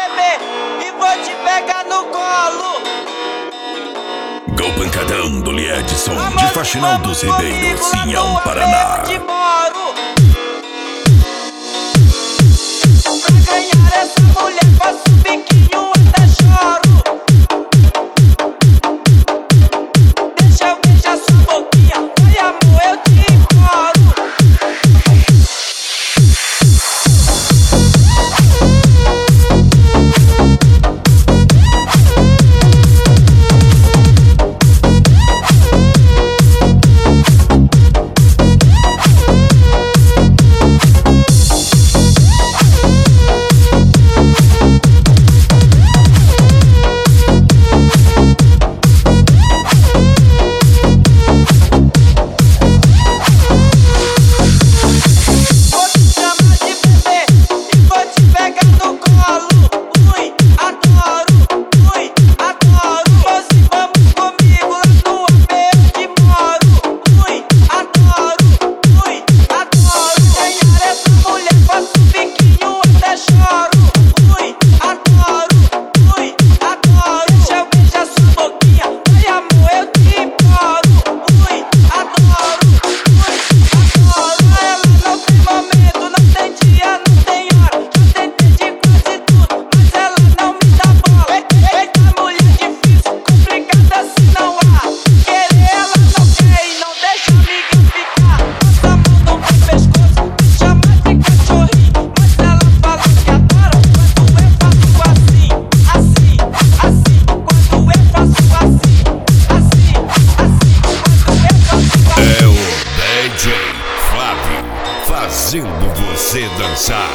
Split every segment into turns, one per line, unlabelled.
bebê e vou te pegar no colo.
Gol pancadão do Liedson, de Faxinal dos Ribeiros, Sinhão, Paraná.
Pra ganhar essa mulher faço biquinho até choro. Deixa eu beijar sua boquinha, vai amor, eu te imploro.
Fazendo você dançar.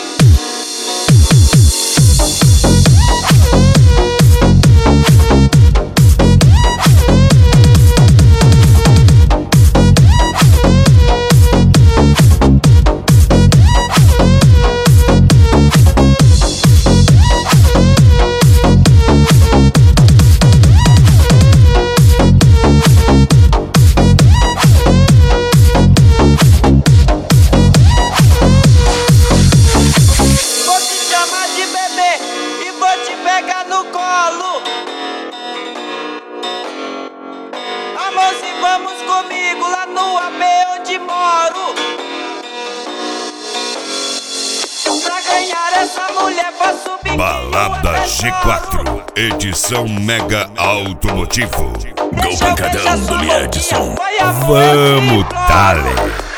No colo, amorzinho, vamos comigo lá no AP onde moro. Pra ganhar essa mulher faço biquinho.
Balada G4, edição Mega Automotivo.
Gol pancadão do Liedson.
Vamos, Dale.